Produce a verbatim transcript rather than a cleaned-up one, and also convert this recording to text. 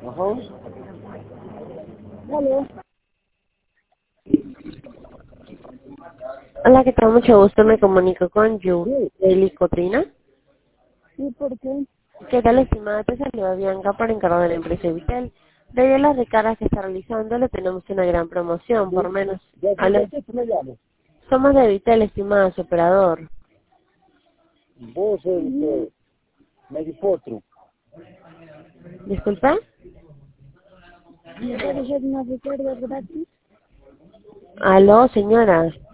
Ajá. Aló. Hola, ¿qué tal? Mucho gusto, me comunico con Yu, Sí. de Licotrina. ¿Y por qué? ¿Qué tal, estimada? Te saluda Bianca para encargo de la empresa Vitel. Debido a las recargas que está realizando, le tenemos una gran promoción, por Sí. menos. ¿De A los- qué te me llamas? Somos de Vitel, estimada, su operador. Vos, este, Medipotro. ¿Disculpa? ¿Me puedes hacer una recarga gratis? Aló, señora.